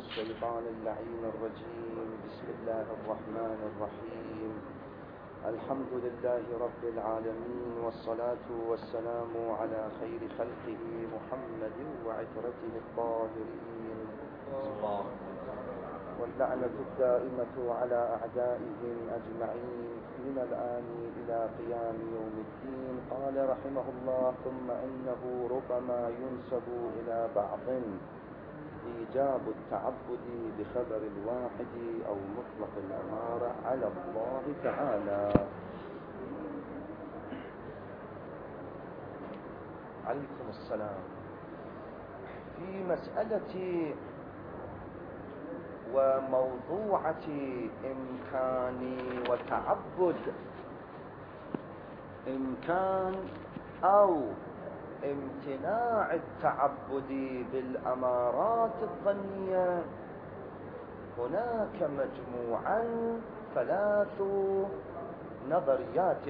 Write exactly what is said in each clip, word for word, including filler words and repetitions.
الشيطان اللعين الرجيم. بسم الله الرحمن الرحيم. الحمد لله رب العالمين، والصلاة والسلام على خير خلقه محمد وعترته الطاهرين، واللعنة الدائمة على أعدائهم أجمعين من الآن إلى قيام يوم الدين. قال رحمه الله: ثم إنه ربما ينسب إلى بعض إيجاب التعبد بخبر الواحد أو مطلق الأمارة على الله تعالى. عليكم السلام. في مسألة وموضوعة إمكان وتعبد، إمكان أو امتناع التعبد بالأمارات الظنية، هناك مجموعا ثلاث نظريات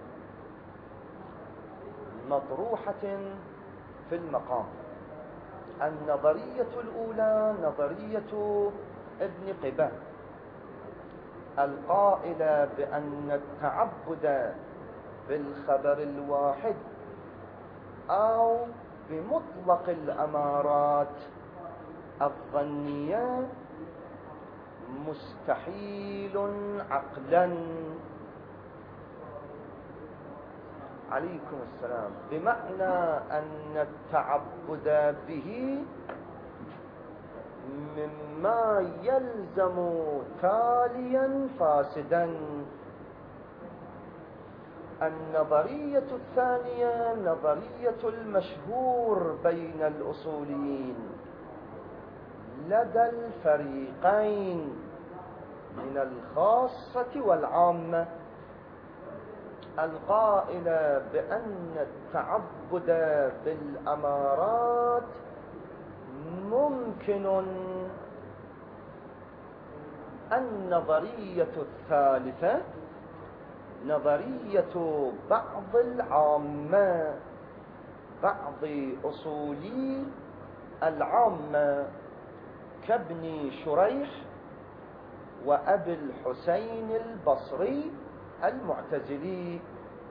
مطروحة في المقام. النظرية الأولى نظرية ابن قبة القائلة بأن التعبد بالخبر الواحد أو بمطلق الأمارات الظنية مستحيل عقلا. عليكم السلام. بمعنى أن التعبد به مما يلزم تاليا فاسدا. النظرية الثانية نظرية المشهور بين الأصوليين لدى الفريقين من الخاصة والعامة، القائلة بأن التعبد بالأمارات ممكن. النظرية الثالثة نظرية بعض العامة، بعض أصولي العامة كابن شريح وأبي الحسين البصري المعتزلي،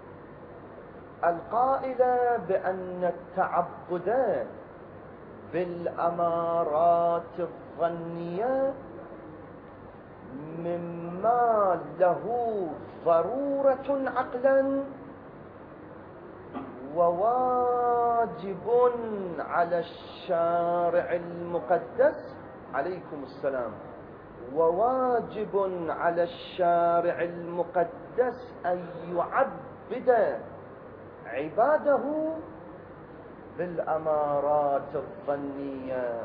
القائلة بأن التعبد بالأمارات الظنية مما له ضرورة عقلا وواجب على الشارع المقدس. عليكم السلام. وواجب على الشارع المقدس أن يعبد عباده بالأمارات الظنية،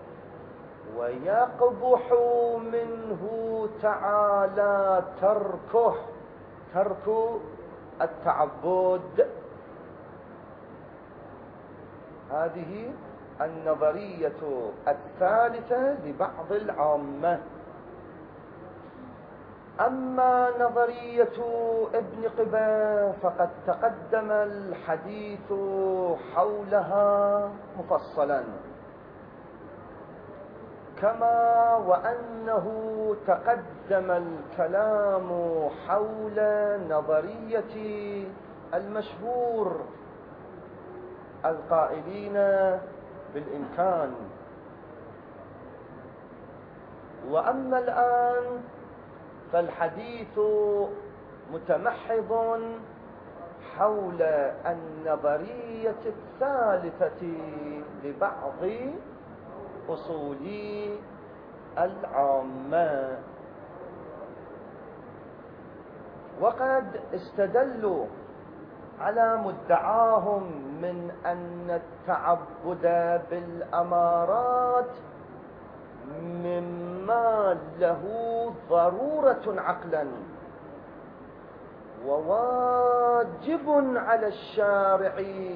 ويقبح منه تعالى تركه، ترك التعبد. هذه النظرية الثالثة لبعض العامة. أما نظرية ابن قبة فقد تقدم الحديث حولها مفصلا، كما وأنه تقدم الكلام حول نظرية المشهور القائلين بالإمكان. وأما الآن فالحديث متمحض حول النظرية الثالثة لبعض أصولي العامة، وقد استدلوا على مدعاهم من أن التعبد بالأمارات مما له ضرورة عقلا وواجب على الشارع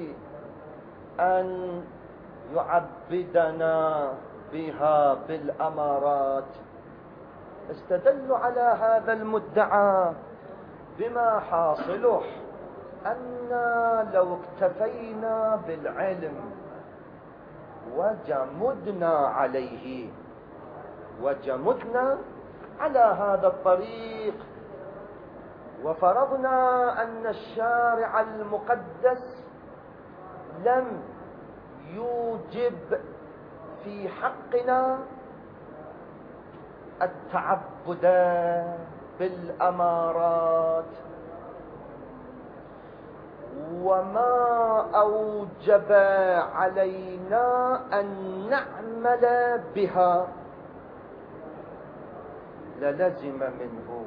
أن يعبدنا بها بالأمارات. استدلوا على هذا المدعى بما حاصله أن لو اكتفينا بالعلم وجمدنا عليه وجمدنا على هذا الطريق، وفرضنا أن الشارع المقدس لم يوجب في حقنا التعبد بالأمارات، وما أوجب علينا أن نعمل بها للزم منه.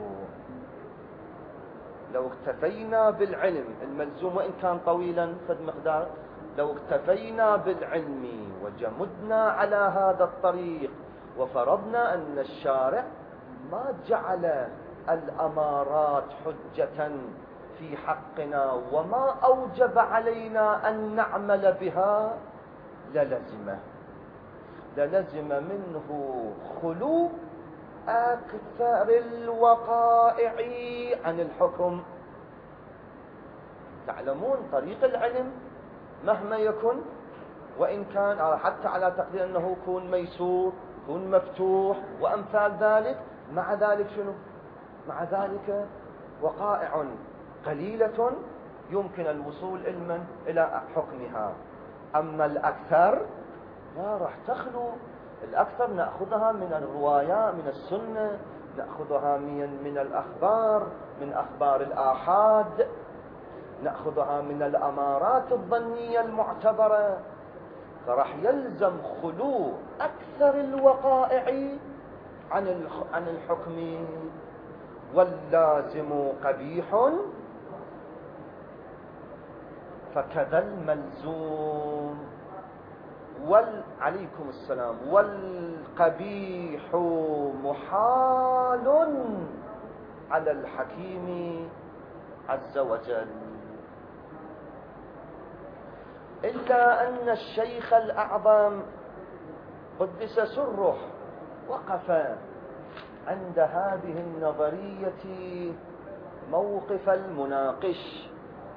لو اكتفينا بالعلم الملزوم وإن كان طويلا فد مقدار، لو اكتفينا بالعلم وجمدنا على هذا الطريق وفرضنا أن الشارع ما جعل الأمارات حجة في حقنا وما أوجب علينا أن نعمل بها للزمه للزم منه خلو أكثر الوقائع عن الحكم. تعلمون طريق العلم مهما يكن، وإن كان حتى على تقدير أنه يكون ميسور يكون مفتوح وأمثال ذلك، مع ذلك شنو؟ مع ذلك وقائع قليلة يمكن الوصول علما إلى حكمها. أما الأكثر لا راح تخلو. الأكثر نأخذها من الروايات من السنة، نأخذها من من الأخبار، من أخبار الآحاد، نأخذها من الأمارات الظنية المعتبرة، فراح يلزم خلو أكثر الوقائع عن عن الحكم. واللازم قبيح فكذا الملزوم، وال عليكم السلام والقبيح محال على الحكيم عز وجل. إلا أن الشيخ الأعظم قدس سره وقف عند هذه النظرية موقف المناقش،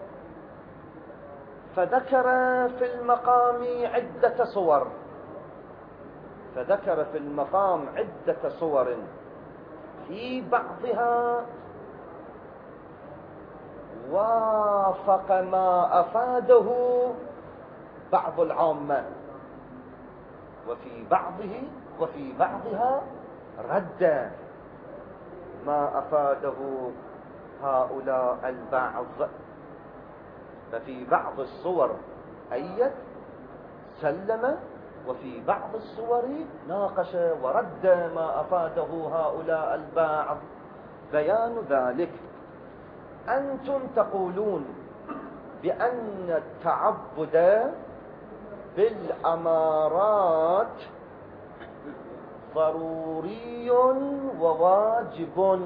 فذكر في المقام عدة صور فذكر في المقام عدة صور في بعضها وافق ما أفاده بعض العامة، وفي بعضه وفي بعضها رد ما أفاده هؤلاء البعض. ففي بعض الصور أيد سلم، وفي بعض الصور ناقش ورد ما أفاده هؤلاء البعض. بيان ذلك: أنتم تقولون بأن التعبد بالأمارات ضروري وواجب،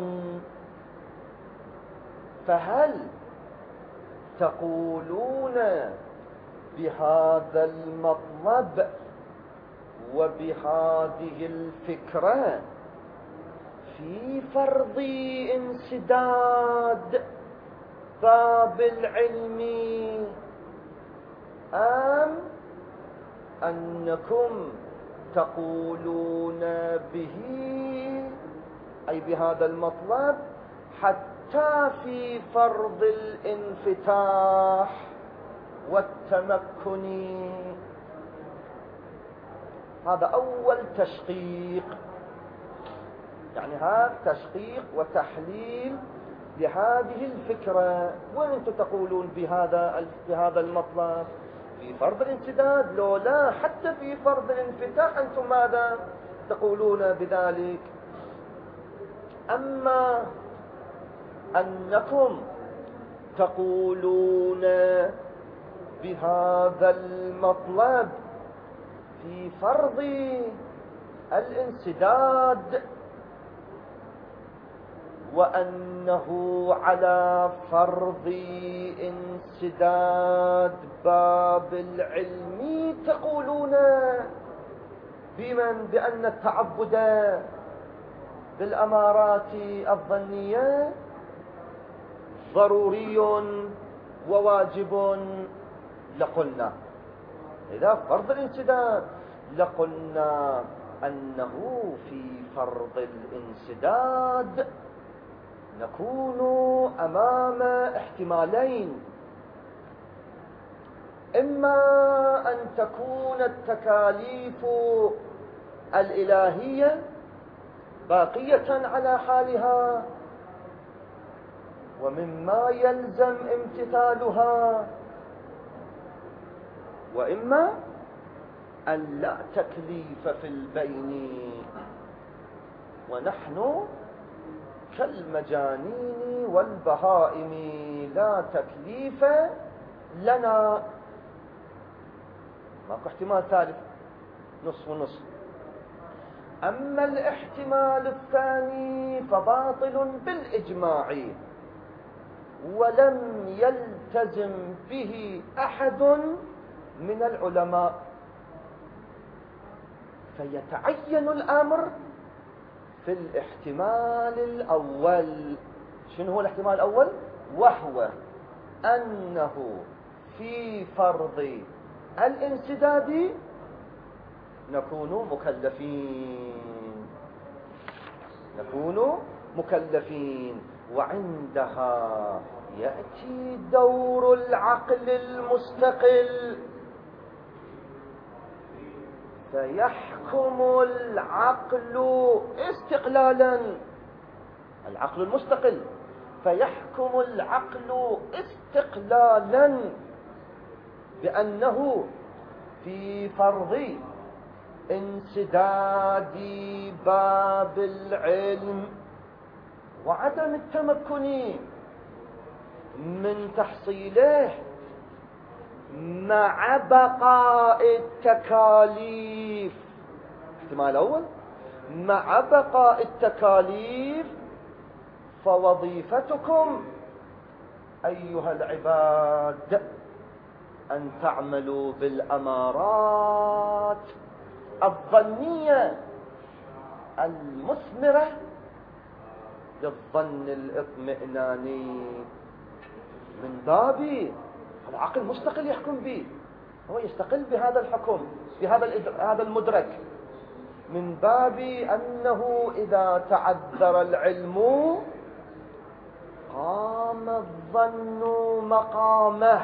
فهل تقولون بهذا المطلب وبهذه الفكرة في فرض انسداد باب العلم، أم أنكم تقولون به أي بهذا المطلب حتى في فرض الانفتاح والتمكن؟ هذا أول تشقيق، يعني هذا تشقيق وتحليل لهذه الفكرة. وأنتم تقولون بهذا بهذا المطلب في فرض الانسداد، لو لا حتى في فرض الانفتاح أنتم ماذا تقولون بذلك؟ أما أنكم تقولون بهذا المطلب في فرض الانسداد وأنه على فرض انسداد باب العلم تقولون بمن بأن التعبد بالأمارات الظنية ضروري وواجب، لقلنا إذا فرض الانسداد لقلنا أنه في فرض الانسداد نكون أمام احتمالين: إما أن تكون التكاليف الإلهية باقية على حالها ومما يلزم امتثالها، وإما أن لا تكليف في البين ونحن كالمجانين والبهائم لا تكليف لنا. ماكو احتمال ثالث، نصف ونصف. أما الاحتمال الثاني فباطل بالإجماع ولم يلتزم به أحد من العلماء، فيتعين الأمر في الاحتمال الأول. شنو هو الاحتمال الأول؟ وهو أنه في فرض الانسداد نكون مكلفين نكون مكلفين وعندها يأتي دور العقل المستقل، فيحكم العقل استقلالا، العقل المستقل، فيحكم العقل استقلالا بأنه في فرض انسداد باب العلم وعدم التمكن من تحصيله مع بقاء التكاليف. الاحتمال الأول: مع بقاء التكاليف فوظيفتكم أيها العباد أن تعملوا بالأمارات الظنية المثمرة للظن الاطمئناني، من باب العقل مستقل يحكم به، هو يستقل بهذا الحكم، بهذا هذا المدرك، من باب أنه إذا تعذر العلم قام الظن مقامه،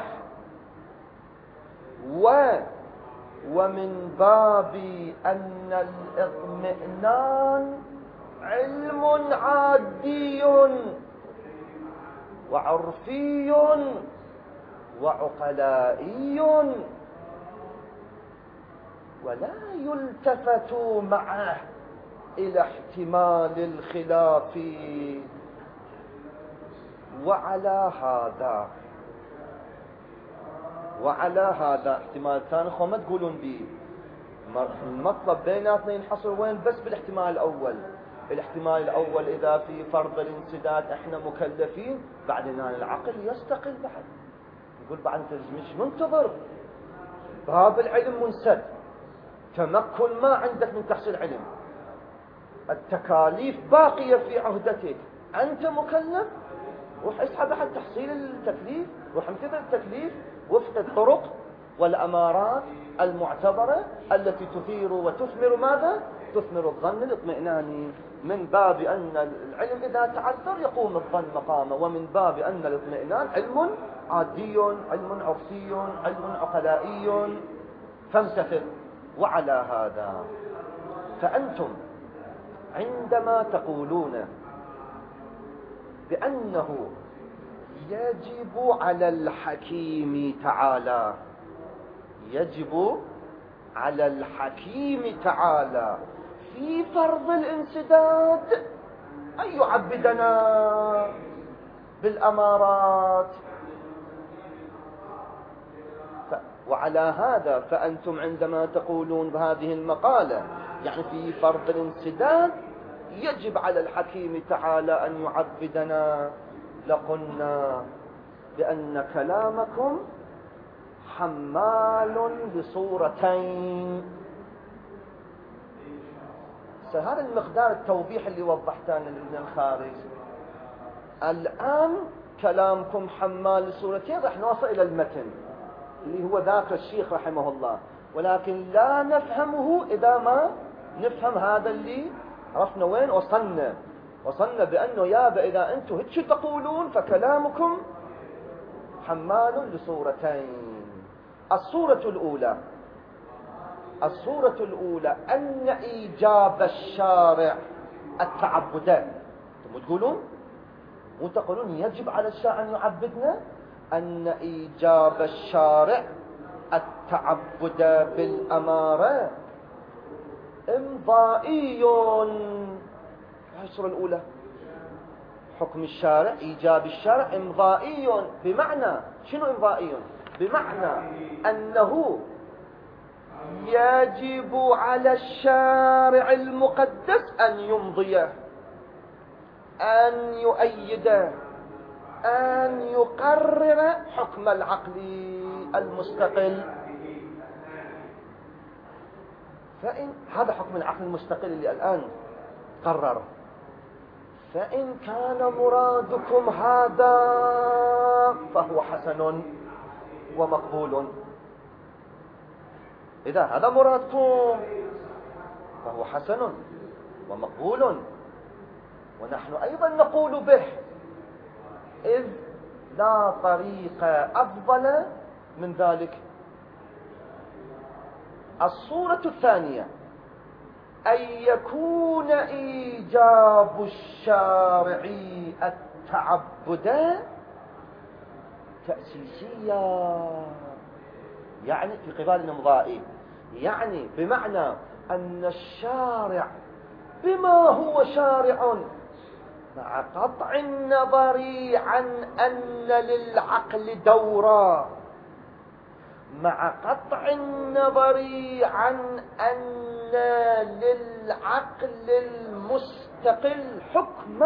و ومن باب أن الاطمئنان علم عادي وعرفي وعقلائي ولا يلتفت معه إلى احتمال الخلاف. وعلى هذا وعلى هذا احتمال ثاني خو ما تقولون به، المطلب بيناتنا ينحصر وين؟ بس بالاحتمال الأول. الاحتمال الأول إذا في فرض الانسداد احنا مكلفين، بعدين العقل يستقل بعد، يقول بعد انت مش منتظر، باب العلم منسد، تمكن ما عندك من تحصيل علم، التكاليف باقية في عهدتك، أنت مكلف، روح اسحب على تحصيل التكليف، روح امتثل التكليف وفق الطرق والأمارات المعتبرة التي تثير وتثمر ماذا؟ تثمر الظن الاطمئناني، من باب أن العلم إذا تعذر يقوم الظن مقامه، ومن باب أن الاطمئنان علم عادي، علم عرفي، علم عقلائي، فامتثل. وعلى هذا فأنتم عندما تقولون بأنه يجب على الحكيم تعالى يجب على الحكيم تعالى في فرض الانسداد أن يعبدنا بالأمارات، ف... وعلى هذا فأنتم عندما تقولون بهذه المقالة يعني في فرض الانسداد يجب على الحكيم تعالى أن يعبدنا، لقلنا بأن كلامكم حمال بصورتين. هذا المقدار التوضيح اللي وضحته من الخارج. الآن كلامكم حمال لصورتين، رح نوصل إلى المتن اللي هو ذاك الشيخ رحمه الله، ولكن لا نفهمه إذا ما نفهم هذا اللي عرفنا وين وصلنا. وصلنا بأنه يابا إذا أنتم هيك تقولون فكلامكم حمال لصورتين. الصورة الأولى الصورة الأولى أن إيجاب الشارع التعبد، مو تقولون مو تقولون يجب على الشارع أن يعبدنا، أن إيجاب الشارع التعبد بالأمارة إمضائي. هاي الصورة الأولى، حكم الشارع إيجاب الشارع إمضائي. بمعنى شنو إمضائي؟ بمعنى أنه يجب على الشارع المقدس أن يمضيه، أن يؤيده، أن يقرر حكم العقل المستقل. فإن هذا حكم العقل المستقل اللي الآن قرر، فإن كان مرادكم هذا فهو حسن ومقبول. إذا هذا مرادكم فهو حسن ومقبول، ونحن أيضا نقول به، إذ لا طريق أفضل من ذلك. الصورة الثانية أن يكون إيجاب الشارع التعبد تأسيسيا، يعني في قبال الإمضاء، يعني بمعنى أن الشارع بما هو شارع، مع قطع النظر عن أن للعقل دورا، مع قطع النظر عن أن للعقل المستقل حكم،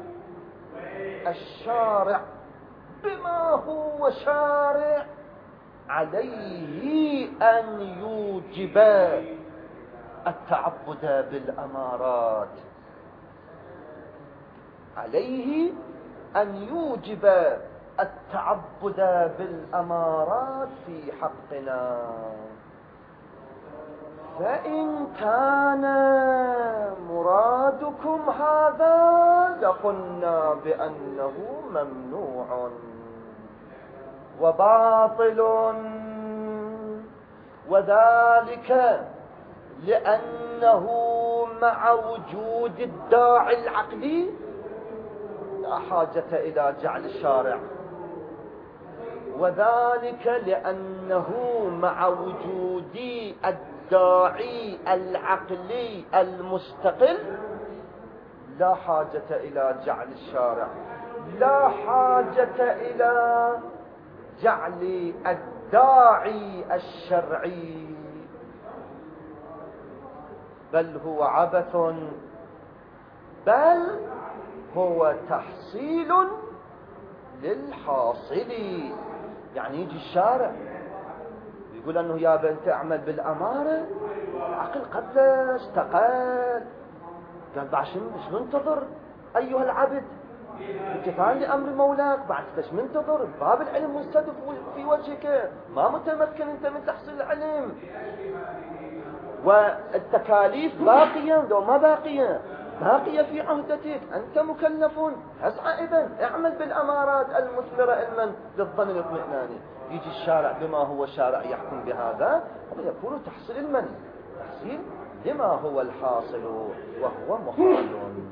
الشارع بما هو شارع عليه أن يوجب التعبد بالأمارات، عليه أن يوجب التعبد بالأمارات في حقنا. فإن كان مرادكم هذا لقلنا بأنه ممنوع وباطل، وذلك لأنه مع وجود الداعي العقلي لا حاجة إلى جعل الشارع، وذلك لأنه مع وجود الداعي العقلي المستقل لا حاجة إلى جعل الشارع، لا حاجة إلى جعل الداعي الشرعي، بل هو عبث، بل هو تحصيل للحاصل. يعني يجي الشارع يقول أنه يا بنت أعمل بالأمارة، العقل قبل استقال، قال بعد شو منتظر أيها العبد، انت ثاني أمر مولاك، بعد ايش منتظر؟ باب العلم مستدف في وجهك، ما متمكن انت من تحصيل العلم، والتكاليف باقية لو ما باقية، باقية في عهدتك، أنت مكلف، اسعى إذن اعمل بالأمارات المثمرة علما للظن الاطمئناني. يجي الشارع بما هو شارع يحكم بهذا، هذا يكون تحصيل المني، تحصيل لما هو الحاصل وهو محال.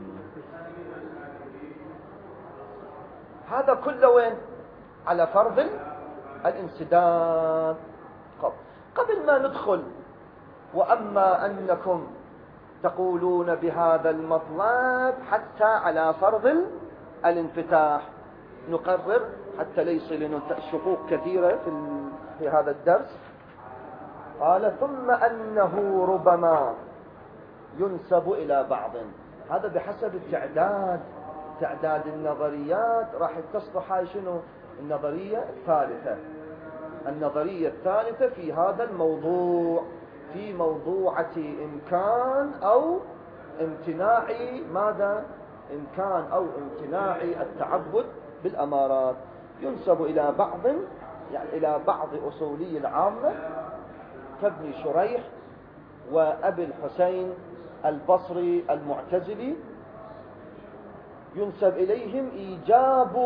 هذا كله وين؟ على فرض الانسداد. قبل ما ندخل وأما أنكم تقولون بهذا المطلب حتى على فرض الانفتاح، نقرر حتى ليس لنا شقوق كثيرة في, في هذا الدرس. قال ثم أنه ربما ينسب إلى بعض، هذا بحسب التعداد، تعداد النظريات راح تصبح هاي شنو؟ النظرية الثالثة، النظرية الثالثة في هذا الموضوع، في موضوعة إمكان أو امتناع ماذا؟ إمكان أو امتناع التعبد بالأمارات، ينسب إلى بعض، يعني إلى بعض أصولي العامة كابن شريح وأبي الحسين البصري المعتزلي ينسب إليهم إيجاب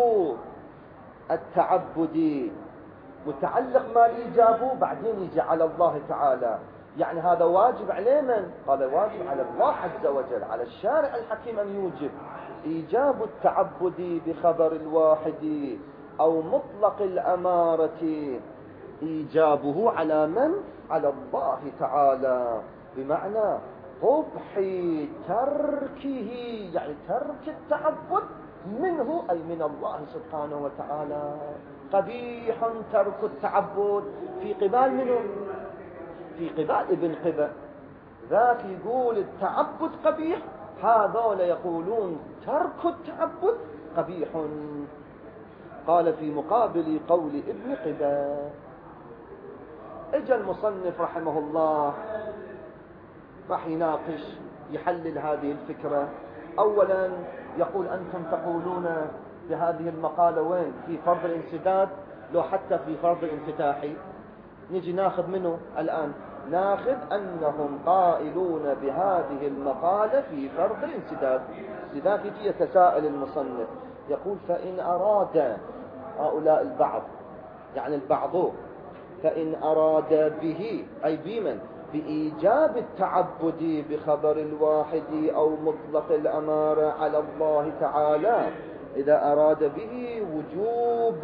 التعبد، متعلق ما إيجابه بعدين يجي على الله تعالى. يعني هذا واجب عليه من؟ قال واجب على الله عز وجل، على الشارع الحكيم أن يوجب إيجاب التعبد بخبر الواحد أو مطلق الأمارة، إيجابه على من؟ على الله تعالى، بمعنى قبح تركه، يعني ترك التعبد منه أي من الله سبحانه وتعالى. قبيح ترك التعبد في قبال منه؟ في قبال ابن قبة، ذاك يقول التعبد قبيح، هذول يقولون ترك التعبد قبيح. قال في مقابل قول ابن قبة. اجى المصنف رحمه الله راح يناقش يحلل هذه الفكرة. اولا يقول انتم تقولون بهذه المقالة وين؟ في فرض الانسداد لو حتى في فرض الانفتاحي. نجي ناخذ منه الآن، ناخذ أنهم قائلون بهذه المقالة في فرض الانسداد. لذلك يجي يتساءل المصنف يقول فإن أراد هؤلاء البعض، يعني البعض، فإن أراد به أي بمن؟ بإيجاب التعبد بخبر الواحد أو مطلق الأمارة على الله تعالى، إذا أراد به وجوب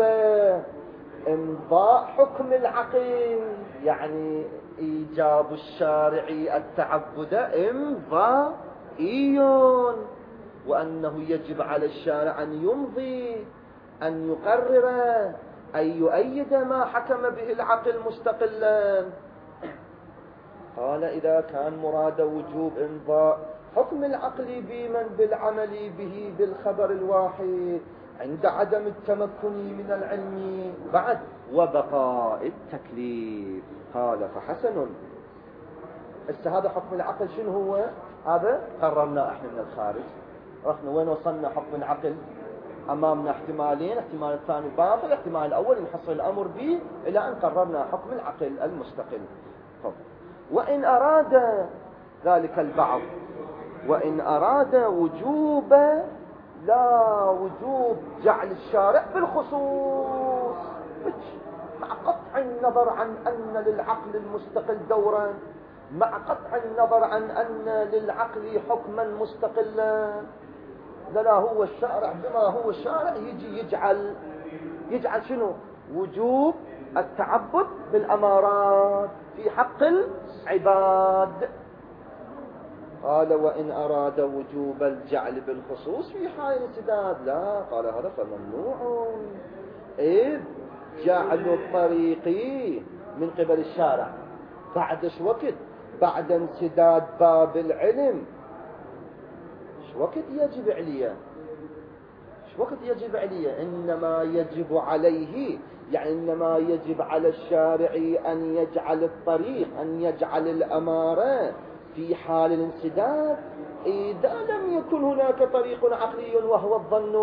امضاء حكم العقل، يعني إيجاب الشارع التعبد امضائي، وأنه يجب على الشارع أن يمضي، أن يقرر، أن يؤيد ما حكم به العقل مستقلا. قال إذا كان مراد وجوب امضاء حكم العقل بمن؟ بالعمل به بالخبر الواحد عند عدم التمكن من العلم بعد وبقاء التكليف. قال فحسن. هسه هذا حكم العقل شنو هو؟ هذا قررنا احنا من الخارج، رحنا وين وصلنا؟ حكم العقل امامنا احتمالين، احتمال الثاني باطل، احتمال الاول نحصل الامر به الى ان قررنا حكم العقل المستقل. طب وان اراد ذلك البعض، وان اراد وجوب، لا وجوب جعل الشارع بالخصوص، مع قطع النظر عن أن للعقل المستقل دورا، مع قطع النظر عن أن للعقل حكما مستقلا، لا هو الشارع بما هو الشارع يجي يجعل يجعل شنو؟ وجوب التعبد بالأمارات في حق العباد. قال وإن أراد وجوب الجعل بالخصوص في حال الانسداد، لا، قال هذا فممنوع. إذ جعل الطريق من قبل الشارع بعد ايش وقت؟ بعد انسداد باب العلم. ايش وقت يجب عليه؟ ايش وقت يجب عليه؟ إنما يجب عليه، يعني إنما يجب على الشارع أن يجعل الطريق، أن يجعل الأمارة في حال الانسداد إذا لم يكن هناك طريق عقلي وهو الظن.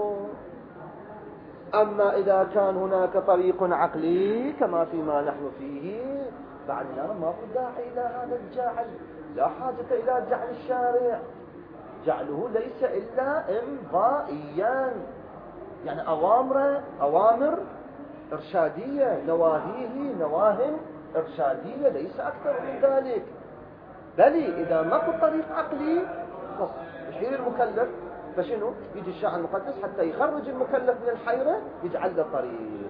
أما إذا كان هناك طريق عقلي كما فيما نحن فيه بعدنا ما في داعي إلى هذا الجعل، لا حاجة إلى جعل الشارع، جعله ليس إلا إمضائيا، يعني أوامر أوامر إرشادية، نواهيه نواه إرشادية، ليس أكثر من ذلك. بل إذا ما في طريق عقلي يحير المكلف، فشنو؟ يجي الشاعر المقدس حتى يخرج المكلف من الحيرة يجعل له طريق،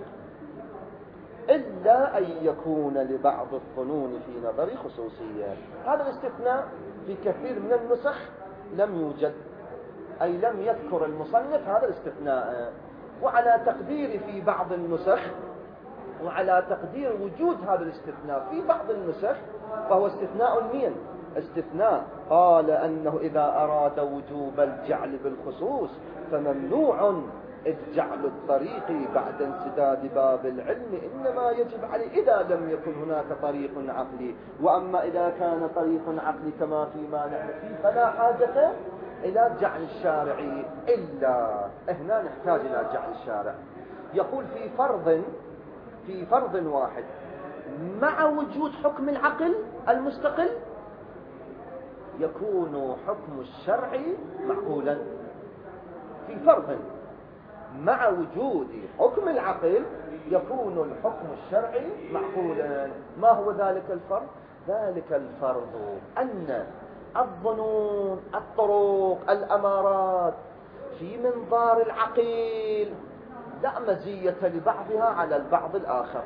إلا أن يكون لبعض الظنون في نظري خصوصية. هذا الاستثناء في كثير من النسخ لم يوجد، أي لم يذكر المصنف هذا الاستثناء. وعلى تقدير في بعض النسخ، وعلى تقدير وجود هذا الاستثناء في بعض النسخ، فهو استثناء مين؟ استثناء قال أنه إذا أراد وجوب الجعل بالخصوص فممنوع، إذ جعل الطريق بعد انسداد باب العلم إنما يجب عليه إذا لم يكن هناك طريق عقلي. وأما إذا كان طريق عقلي كما فيما نحن فيه فلا حاجة إلى جعل الشارع، إلا هنا نحتاج إلى جعل الشارع. يقول في فرض في فرض واحد مع وجود حكم العقل المستقل، يكون حكم الشرع معقولا في فرض، مع وجود حكم العقل يكون الحكم الشرعي معقولا. ما هو ذلك الفرض؟ ذلك الفرض أن الظنون، الطرق، الأمارات في منظار العقيل لا مزية لبعضها على البعض الآخر.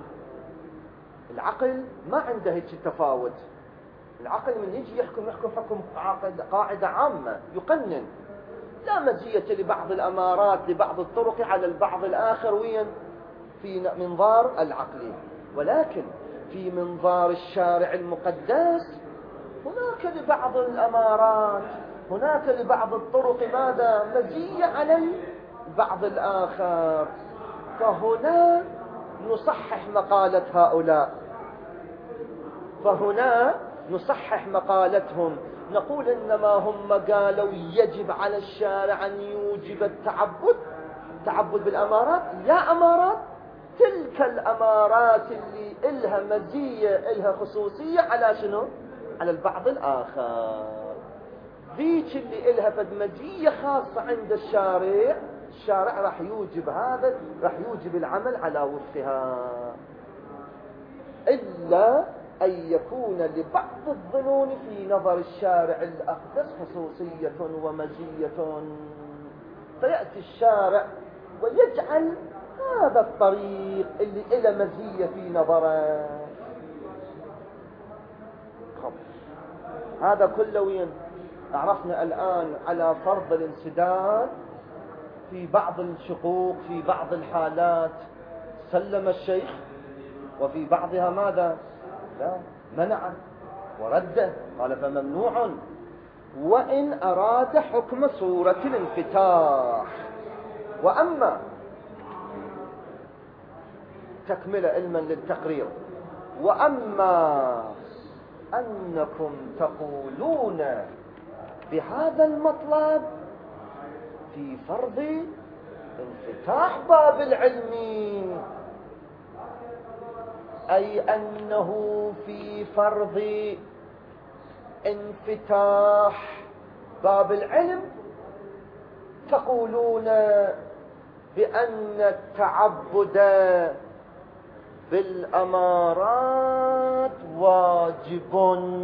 العقل ما عنده هيك تفاوت. العقل من يجي يحكم يحكم حكم قاعدة عامة يقنن، لا مزية لبعض الأمارات لبعض الطرق على البعض الآخر وين في منظار العقل. ولكن في منظار الشارع المقدس هناك لبعض الأمارات، هناك لبعض الطرق ماذا؟ مزية على البعض الآخر. فهنا نصحح مقالة هؤلاء، فهنا نصحح مقالتهم، نقول إنما هم قالوا يجب على الشارع أن يوجب التعبد، تعبد بالأمارات. لا أمارات، تلك الأمارات اللي إلها مزية إلها خصوصية على شنو؟ على البعض الآخر. ذيك اللي إلها فد مزية خاصة عند الشارع، الشارع راح يوجب هذا، راح يوجب العمل على وفقها، إلا أن يكون لبعض الظنون في نظر الشارع الأقدس خصوصية ومزية، فيأتي الشارع ويجعل هذا الطريق اللي إله مزية في نظره. هذا كله وين؟ عرفنا الآن على فرض الانسداد في بعض الشقوق، في بعض الحالات سلم الشيخ، وفي بعضها ماذا؟ لا، منع ورد، قال فممنوع وإن أراد حكم صورة الانفتاح. وأما تكمل علما للتقرير، وأما أنكم تقولون بهذا المطلب في فرض انفتاح باب العلم، أي أنه في فرض انفتاح باب العلم تقولون بأن التعبد بالأمارات واجب.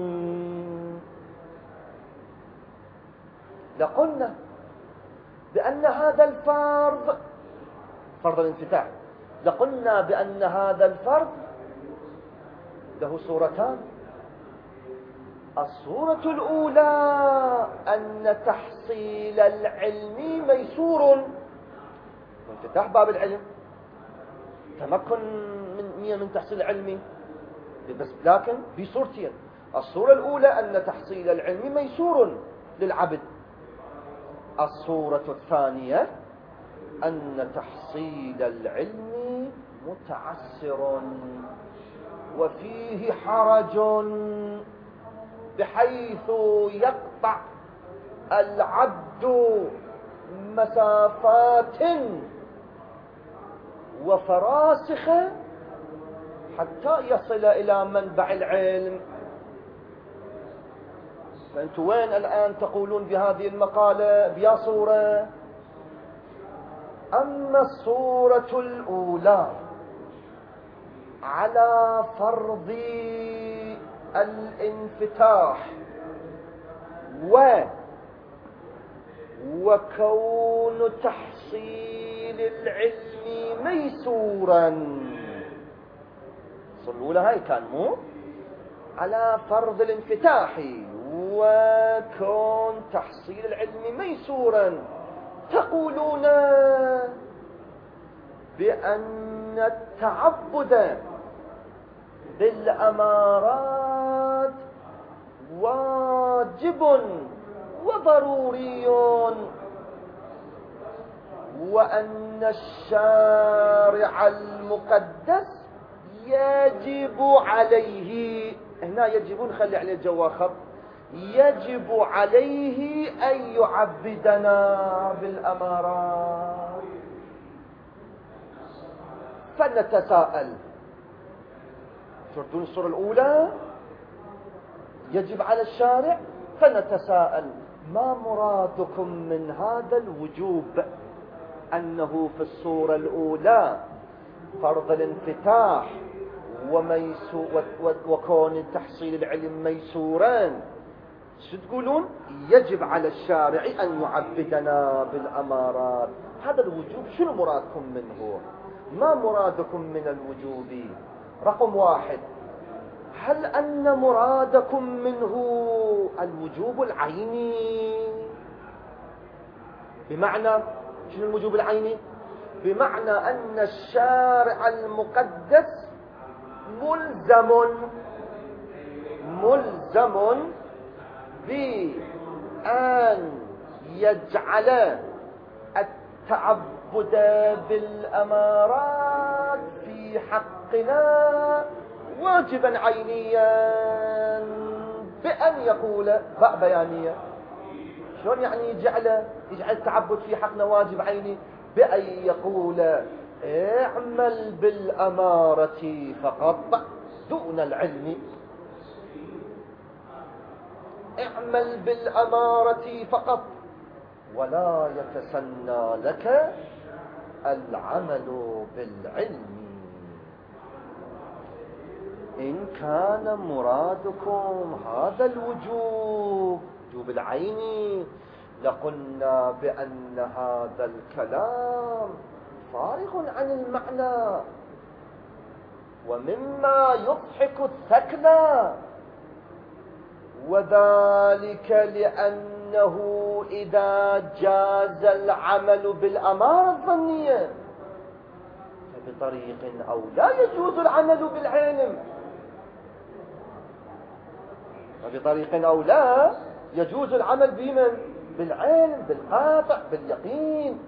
لقلنا بأن هذا الفرض، فرض الانفتاح، لقلنا بأن هذا الفرض له صورتان. الصورة الأولى أن تحصيل العلم ميسور، انفتاح باب العلم، تمكن من من تحصيل العلم، بس لكن بصورتين. الصورة الأولى أن تحصيل العلم ميسور للعبد. الصورة الثانية أن تحصيل العلم متعسر وفيه حرج، بحيث يقطع العبد مسافات وفراسخ حتى يصل إلى منبع العلم. فأنتم وين الآن تقولون بهذه المقالة بيا صورة؟ أما الصورة الأولى على فرض الانفتاح و وكون تحصيل العلم ميسورا، الصورة الأولى هاي كان مو على فرض الانفتاح وكون تحصيل العلم ميسورا، تقولون بأن التعبد بالأمارات واجب وضروري، وأن الشارع المقدس يجب عليه، هنا يجب نخلي عليه جوا خط، يجب عليه أن يعبدنا بالأمارات. فنتساءل، شفتون الصورة الأولى يجب على الشارع فنتساءل ما مرادكم من هذا الوجوب؟ أنه في الصورة الأولى فرض الانفتاح وميسو وكون تحصيل العلم ميسوران، شو تقولون؟ يجب على الشارع أن يعبدنا بالأمارات. هذا الوجوب شنو مرادكم منه؟ ما مرادكم من الوجوب؟ رقم واحد، هل أن مرادكم منه الوجوب العيني؟ بمعنى شنو الوجوب العيني؟ بمعنى أن الشارع المقدس ملزم ملزم بأن يجعل التعبد بالأمارات في حقنا واجبا عينيا، بأن يقول باء بيانية. شلون يعني يجعل يجعل التعبد في حقنا واجب عيني؟ بأن يقول اعمل بالأمارة فقط دون العلم، اعمل بالأمارة فقط ولا يتسنى لك العمل بالعلم. إن كان مرادكم هذا الوجوب وجوب العين لقلنا بأن هذا الكلام فارغ عن المعنى ومما يضحك الثكلى، وذلك لأنه إذا جاز العمل بالأمارة الظنية فبطريق أو لا يجوز العمل بالعلم، فبطريق أو لا يجوز العمل بمن؟ بالعلم، بالقاطع، باليقين.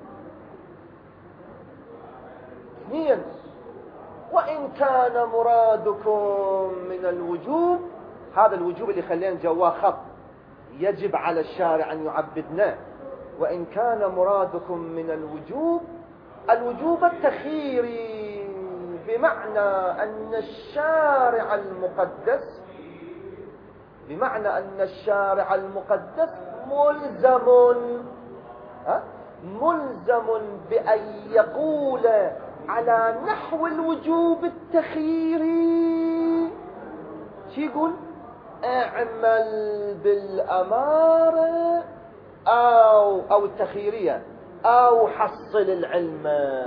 اثنين، وإن كان مرادكم من الوجوب، هذا الوجوب اللي خلينا جواه خط يجب على الشارع أن يعبدنا، وإن كان مرادكم من الوجوب الوجوب التخييري، بمعنى أن الشارع المقدس بمعنى أن الشارع المقدس ملزم ها؟ ملزم بأن يقول على نحو الوجوب التخييري. شو يقول؟ اعمل بالأمارة أو أو التخييرية أو حصل العلم.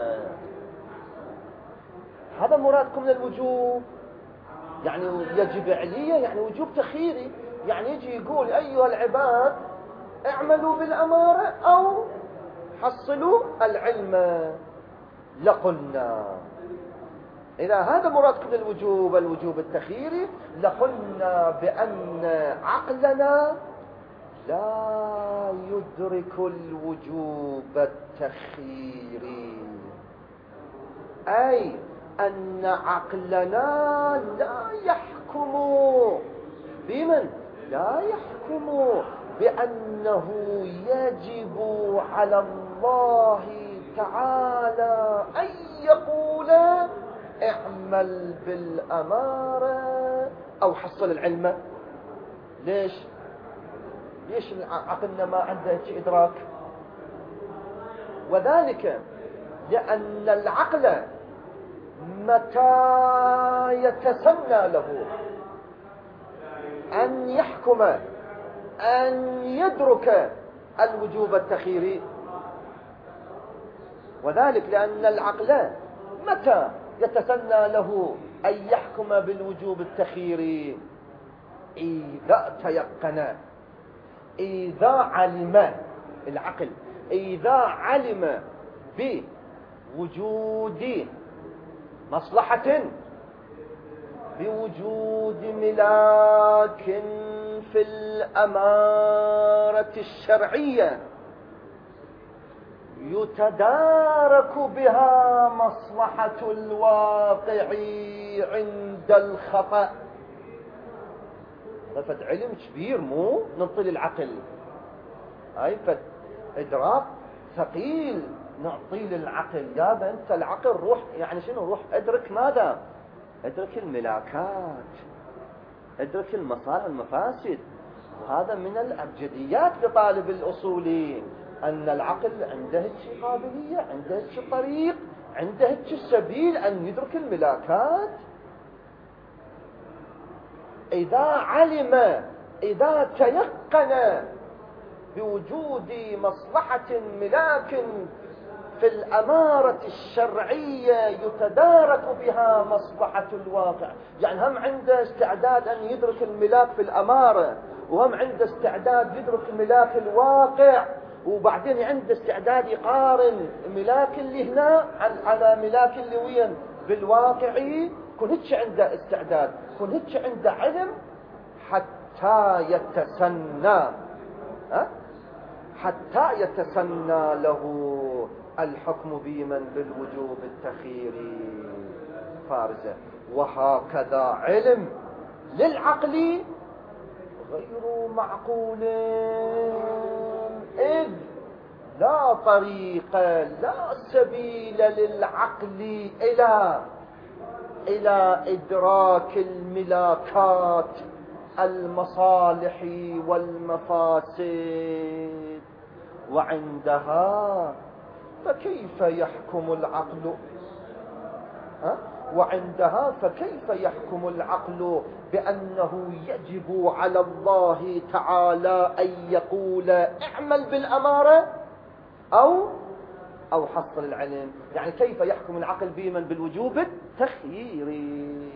هذا مرادكم من الوجوب، يعني يجب عليا، يعني وجوب تخييري، يعني يجي يقول أيها العباد اعملوا بالأمارة أو حصلوا العلم. لقلنا إذا هذا مرادكم من الوجوب الوجوب التخييري لقلنا بأن عقلنا لا يدرك الوجوب التخييري، أي أن عقلنا لا يحكم بمن؟ لا يحكم بأنه يجب على الله تعالى أن يقول اعمل بالأمارة أو حصل العلم. ليش؟ ليش عقلنا ما عنده إدراك؟ وذلك لأن العقل متى يتسنى له أن يحكم أن يدرك الوجوب التخييري، وذلك لأن العقل متى يتسنى له أن يحكم بالوجوب التخييري؟ إذا تيقن، إذا علم العقل، إذا علم بوجود مصلحة، بوجود ملاك في الأمارة الشرعية يتدارك بها مصلحة الواقع عند الخطأ. فد علم كبير، مو ننطي العقل، هاي فد إدراك ثقيل نعطي للعقل. يابا أنت العقل روح، يعني شنو؟ روح ادرك ماذا؟ ادرك الملاكات، ادرك المصالح والمفاسد، هذا من الأبجديات لطالب الأصولي، أن العقل عنده هيك قابلية، عنده هيك طريق، عنده هيك سبيل أن يدرك الملاكات. إذا علم، إذا تيقن بوجود مصلحة ملاك في الأمارة الشرعية يتدارك بها مصلحة الواقع، يعني هم عنده استعداد أن يدرك الملاك في الأمارة، وهم عنده استعداد يدرك ملاك الواقع، وبعدين عنده استعداد يقارن ملاك اللي هنا على ملاك اللي وين بالواقعي. كن هيك عنده استعداد، كن هيك عنده علم حتى يتسنى أه؟ حتى يتسنى له الحكم بمن بالوجوب التخيري فارزة. وهكذا علم للعقل غير معقول، إذ لا طريق لا سبيل للعقل إلى إلى إدراك الملاكات المصالح والمفاسد، وعندها فكيف يحكم العقل ها؟ وعندها فكيف يحكم العقل بأنه يجب على الله تعالى أن يقول اعمل بالأمارة أو أو حصل العلم؟ يعني كيف يحكم العقل بمن بالوجوب التخييري؟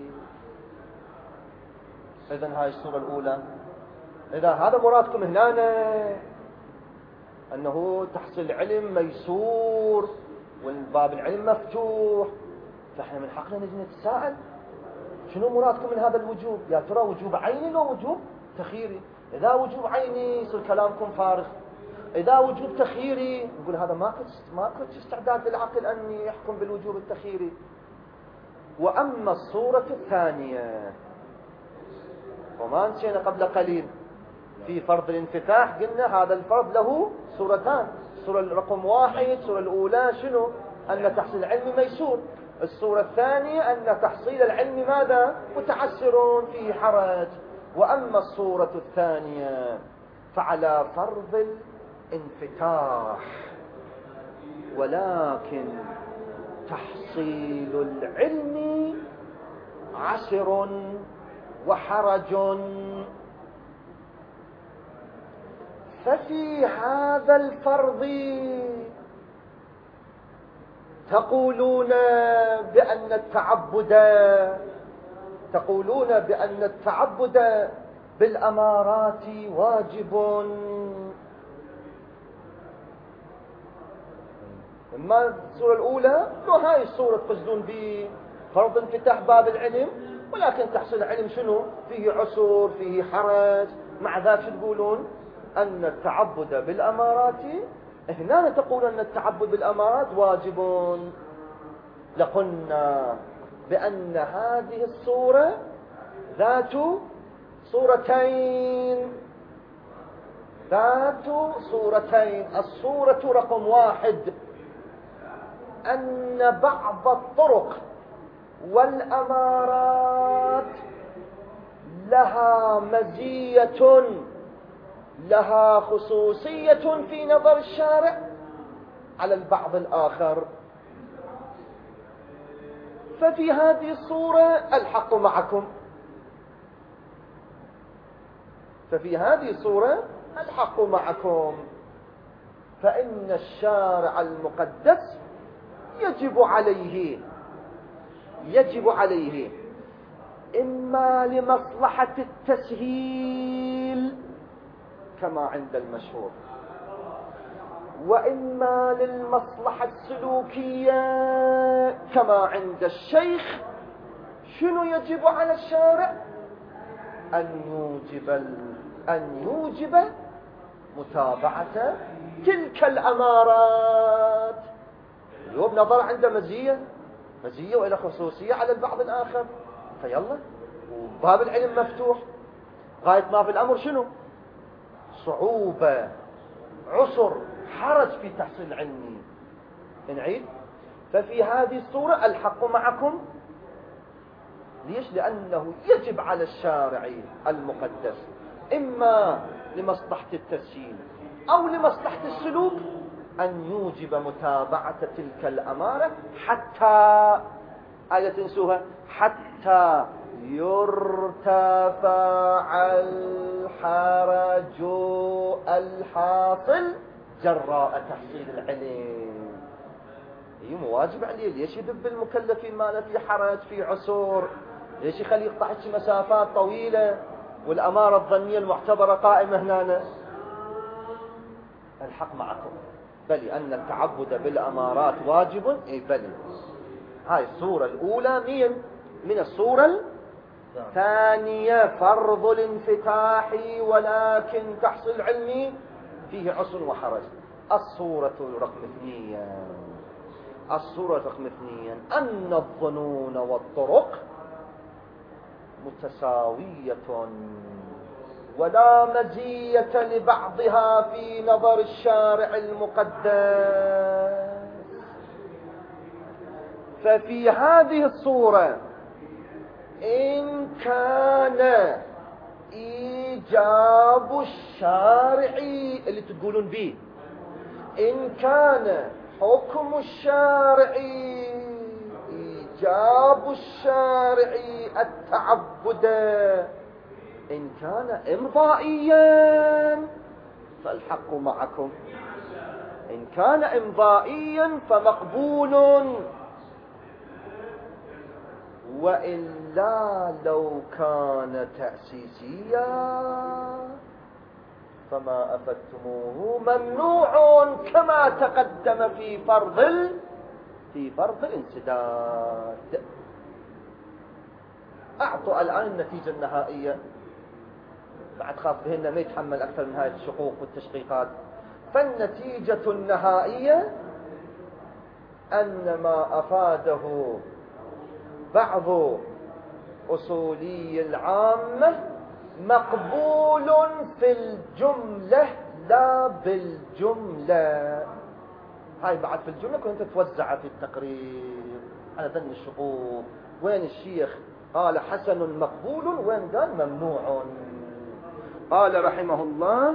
إذن هاي الصورة الأولى. إذا هذا مرادكم هنا أنه تحصيل العلم ميسور والباب العلم مفتوح، فإحنا من حقنا نجي نتساءل شنو مرادكم من هذا الوجوب؟ يا ترى وجوب عيني لو وجوب تخييري؟ إذا وجوب عيني يصير كلامكم فارغ، إذا وجوب تخييري نقول هذا ما كنت ما كنت استعداد للعقل أن يحكم بالوجوب التخييري. وأما الصورة الثانية، وما نسينا قبل قليل في فرض الانفتاح قلنا هذا الفرض له صورتان، الصورة رقم واحد الصورة الأولى شنو؟ أن تحصيل العلم ميسور، الصورة الثانية أن تحصيل العلم ماذا؟ متعسر فيه حرج. وأما الصورة الثانية فعلى فرض الانفتاح، ولكن تحصيل العلم عسر وحرج. ففي هذا الفرض تقولون بأن التعبد تقولون بأن التعبد بالأمارات واجب. اما الصورة الأولى هاي الصورة تقصدون بفرض انفتاح باب العلم، ولكن تحصيل العلم شنو؟ فيه عسر فيه حرج. مع ذلك شو تقولون؟ أن التعبد بالأمارات، هنا تقول أن التعبد بالأمارات واجب. لقلنا بأن هذه الصورة ذات صورتين ذات صورتين الصورة رقم واحد أن بعض الطرق والأمارات لها مزية لها خصوصية في نظر الشارع على البعض الآخر. ففي هذه الصورة الحق معكم ففي هذه الصورة الحق معكم فإن الشارع المقدس يجب عليه يجب عليه إما لمصلحة التسهيل كما عند المشهور، وإما للمصلحة السلوكية كما عند الشيخ. شنو يجب على الشارع؟ أن يوجب أن يوجب متابعة تلك الأمارات. اليوم نظر عنده مزية مزية وإلى خصوصية على البعض الآخر، فيلا وباب العلم مفتوح. غاية ما في الأمر شنو؟ صعوبة عسر حرج في تحصيل العلم. نعيد. ففي هذه الصورة الحق معكم. ليش؟ لأنه يجب على الشارع المقدس إما لمصلحة التسجيل أو لمصلحة السلوك أن يوجب متابعة تلك الأمارة حتى آية تنسوها حتى يرتفع الحرج الحاصل جراء تحصيل العلم. هي مواجب عليه. ليش يدب المكلفين ما له في حرج في عسر؟ ليش يخلي يقطع مسافات طويلة والأمارة الظنية المعتبرة قائمة هنا؟ الحق معكم بل أن التعبد بالأمارات واجب. إيه بل هاي الصورة الأولى من من الصورة الثانية فرض الانفتاح ولكن تحصيل علمي فيه عسر وحرج. الصورة رقم اثنين الصورة رقم اثنين أن الظنون والطرق متساوية ولا مزية لبعضها في نظر الشارع المقدس. ففي هذه الصورة إن كان إيجاب الشارع اللي تقولون به، إن كان حكم الشارع إيجاب الشارع التعبد، إن كان إمضائيا فالحق معكم، إن كان إمضائيا فمقبول، وإلا لو كان تأسيسيا فما أفدتموه ممنوع كما تقدم في فرض ال... في فرض الانسداد. أعطوا الآن النتيجة النهائية، بعد خاف بهن ما يتحمل أكثر من هذه الشقوق والتشقيقات. فالنتيجة النهائية أن ما أفاده بعض أصولي العامة مقبول في الجملة لا بالجملة. هاي بعد في الجملة كنت توزع في التقرير على ذن الشقوق، وين الشيخ قال حسن مقبول وين قال ممنوع. قال رحمه الله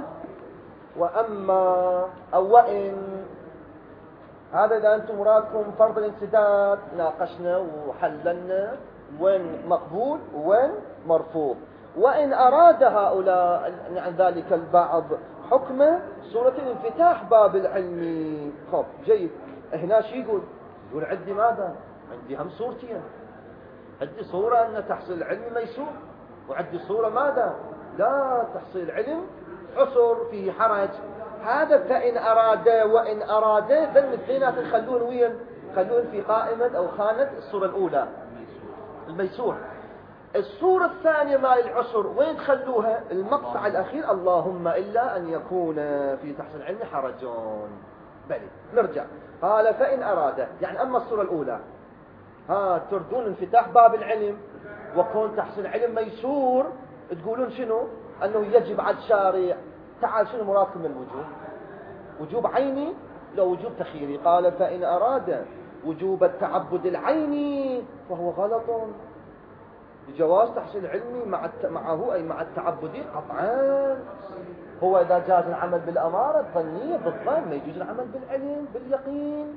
وأما أو وإن، هذا إذا أنتم مرادكم فرض الانسداد ناقشنا وحللنا وين مقبول وين مرفوض. وإن أراد هؤلاء عن ذلك البعض حكم صورة الانفتاح باب العلم، خب جيد. هنا شي يقول؟ يقول عندي ماذا؟ عندي هم صورتين، عندي صورة أن تحصيل العلم ميسور، وعندي صورة ماذا؟ لا تحصيل علم عسر فيه حرج. هذا فإن أراد وإن أراد ذن الاثنينات خلون وين؟ خلون في قائمة أو خانة الصورة الأولى الميسور. الصورة الثانية مال العسر وين تخلوها؟ المقطع الأخير اللهم إلا أن يكون في تحصيل العلم حرجون. بلي نرجع. قال فإن أراد، يعني أما الصورة الأولى ها تردون انفتاح باب العلم وكون تحصيل علم ميسور، تقولون شنو؟ أنه يجب على الشارع. تعال شنو مرادكم من الوجوب؟ وجوب عيني لو وجوب تخييري. قال فإن أراد وجوب التعبد العيني فهو غلط بجواز تحصيل علمي مع معه أي مع التعبدي قطعا. هو إذا جاز العمل بالأمارة الظنية بالظن، ما يجوز العمل بالعلم باليقين.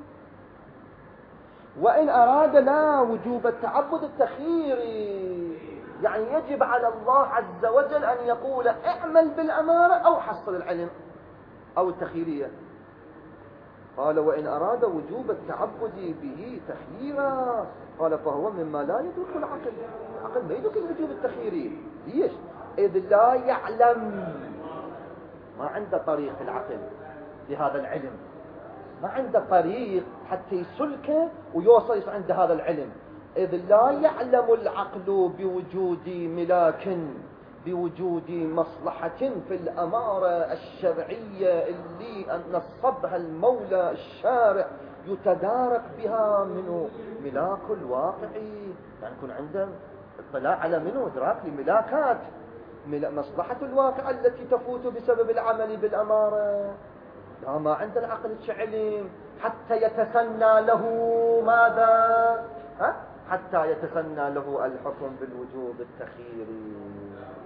وإن أراد لا وجوب التعبد التخييري، يعني يجب على الله عز وجل أن يقول اعمل بالأمارة أو حصل العلم أو التخييرية. قال وإن أراد وجوب التعبد به تخييرا، قال فهو مما لا يدرك العقل. العقل ما يدرك الوجوب التخييري. ليش؟ إذ لا يعلم، ما عنده طريق في العقل لهذا العلم، ما عنده طريق حتى يسلكه ويوصل عند هذا العلم. إذ لا يعلم العقل بوجود ملاك، بوجود مصلحة في الأمارة الشرعية اللي نصبها المولى الشارع يتدارك بها منه ملاك الواقعي، يعني يكون عنده اطلاع على منه إدراك لملاكات مصلحة الواقع التي تفوت بسبب العمل بالأمارة. لا، ما عند العقل علم حتى يتسنى له ماذا؟ ها؟ حتى يتسنى له الحكم بالوجوب التخييري.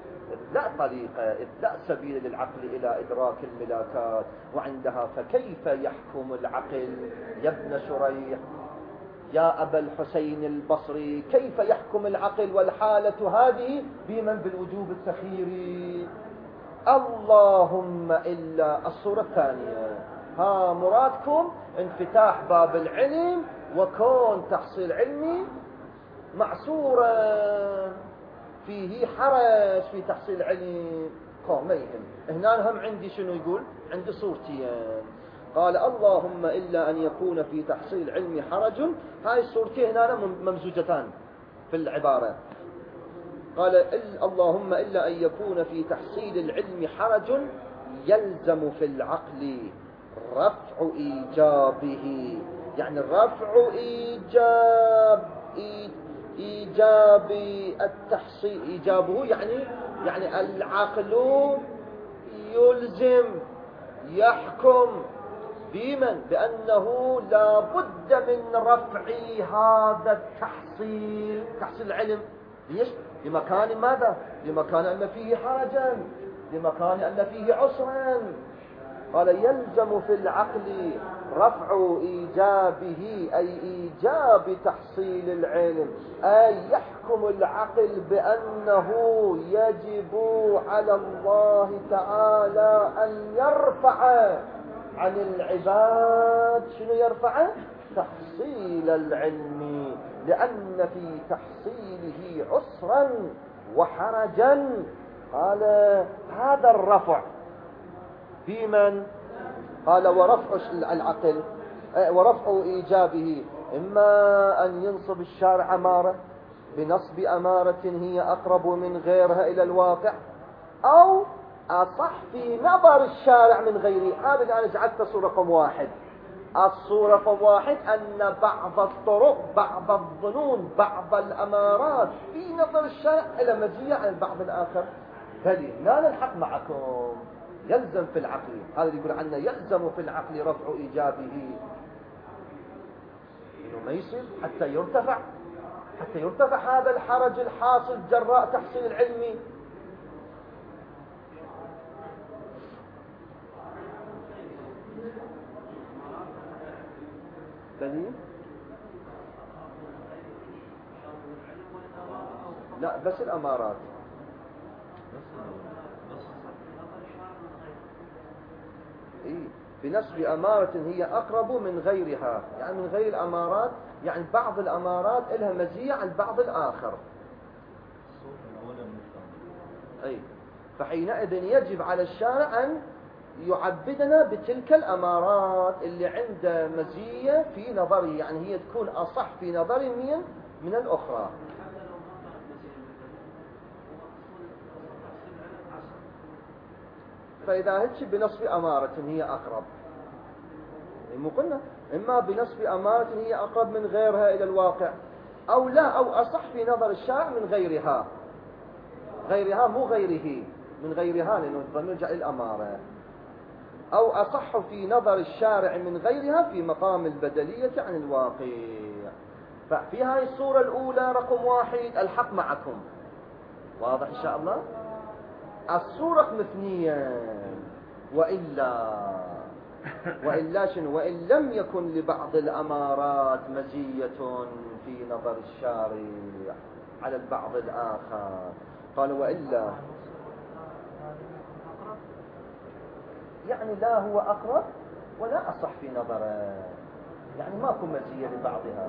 لا طريقة إذ لا سبيل للعقل إلى إدراك الملاكات، وعندها فكيف يحكم العقل يا ابن شريح يا أبا الحسين البصري، كيف يحكم العقل والحالة هذه بمن بالوجوب التخييري؟ اللهم إلا الصورة الثانية. ها مرادكم انفتاح باب العلم وكون تحصيل علمي معصورا فيه حرج في تحصيل علم قوم ما يهم. هنا هم عندي شنو يقول؟ عندي صورتين. قال اللهم إلا أن يكون في تحصيل علم حرج. هاي الصورتين هنا ممزوجتان في العبارة. قال اللهم إلا أن يكون في تحصيل العلم حرج يلزم في العقل رفع إيجابه، يعني رفع إيجاب إيجاب التحصيل إيجابه، يعني يعني العقل يلزم يحكم بمن بأنه لا بد من رفع هذا التحصيل، تحصيل العلم. ليش؟ لمكان ماذا؟ لمكان أن فيه حرجا، لمكان أن فيه عسرا. قال يلزم في العقل رفع إيجابه أي إيجاب تحصيل العلم، أي يحكم العقل بأنه يجب على الله تعالى أن يرفع عن العباد شنو يرفع؟ تحصيل العلم، لأن في تحصيله عسرا وحرجا. قال هذا الرفع في من؟ قال ورفع العقل ورفع إيجابه إما أن ينصب الشارع أمارة بنصب أمارة هي أقرب من غيرها إلى الواقع، أو أصح في نظر الشارع من غيره. هذا اللي أنا جعلت صورة رقم واحد. الصورة رقم واحد أن بعض الطرق بعض الظنون بعض الأمارات في نظر الشارع إلى مزية عن البعض الآخر. بل لا نلحق معكم يلزم في العقل، هذا اللي يقول عنه يلزم في العقل رفع إيجابه، إنه ما يصير حتى يرتفع حتى يرتفع هذا الحرج الحاصل جراء تحصيل العلم. دليل؟ لا بس الأمارات. إيه بنسب أمارة هي أقرب من غيرها، يعني من غير الأمارات، يعني بعض الأمارات لها مزية عن بعض الآخر. أي فحينئذ يجب على الشارع أن يعبدنا بتلك الأمارات اللي عنده مزية في نظره، يعني هي تكون أصح في نظر من من الأخرى. فإذا هيك بنصب أمارة هي أقرب، مو قلنا إما بنصب أمارة هي أقرب من غيرها إلى الواقع، أو لا أو أصح في نظر الشارع من غيرها، غيرها مو غيره، من غيرها لأنه الضمير جاء الأمارة، أو أصح في نظر الشارع من غيرها في مقام البدلية عن الواقع. ففي هاي الصورة الأولى رقم واحد الحق معكم واضح إن شاء الله. الصورة رقم اثنين وإلا وإلا شنو؟ وإن لم يكن لبعض الأمارات مزية في نظر الشارع على البعض الآخر. قال وإلا يعني لا هو أقرب ولا أصح في نظره، يعني ماكو مزية لبعضها.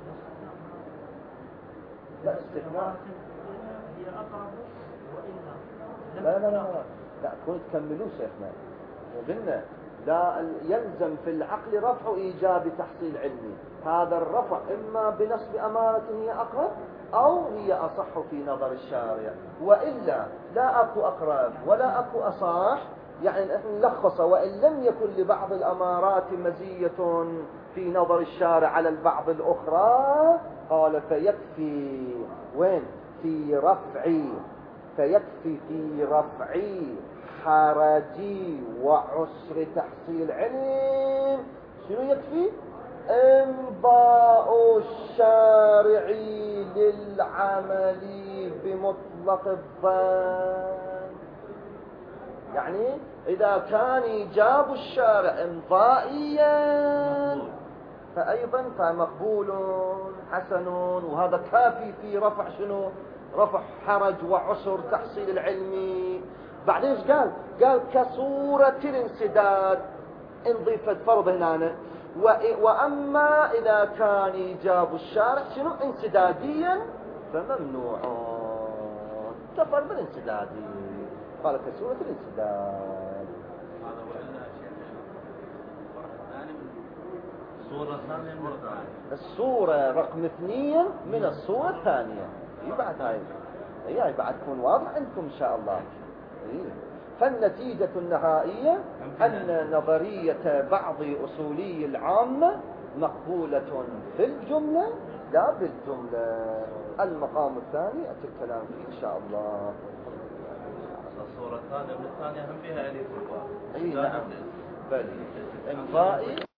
لا استثناء هي أقرب وإلا لا لا لا لا لا كنت تكملوا شيخنا وقلنا لا يلزم في العقل رفع إيجاب تحصيل علمي. هذا الرفع إما بنصب أمارة هي أقرب أو هي أصح في نظر الشارع، وإلا لا أكو أقرب ولا أكو أصح، يعني نلخص وإن لم يكن لبعض الأمارات مزية في نظر الشارع على البعض الأخرى. قال فيكفي وين؟ في رفعي فيكفي في رفعي حرجي وعسر تحصيل علم. شنو يكفي؟ إمضاء الشارع للعمل بمطلق الظن. يعني إذا كان إيجاب الشارع إمضائيا فأيضا فمقبول حسن، وهذا كافي في رفع شنو؟ رفع حرج وعسر تحصيل العلمي. بعدين ايش قال؟ قال كصورة الانسداد، إن ضيفت فرض هنا. وأما إذا كان إيجاب الشارع شنو؟ انسداديا فممنوع، كفر بالانسدادي، قال كصورة الانسداد. هذا وإلا الصورة الثانية من الثانية، الصورة رقم اثنين من الصورة الثانية. يبعد هاي هي بعد تكون واضح عندكم إن شاء الله. إيه. فالنتيجة النهائية أن نظرية بعض أصولي العامة مقبولة في الجملة لا بالجملة. المقام الثاني أتى الكلام فيه إن شاء الله. الصورة الثانية من الثانية هم بها ألف والواو. أي نعم، بل إمضائي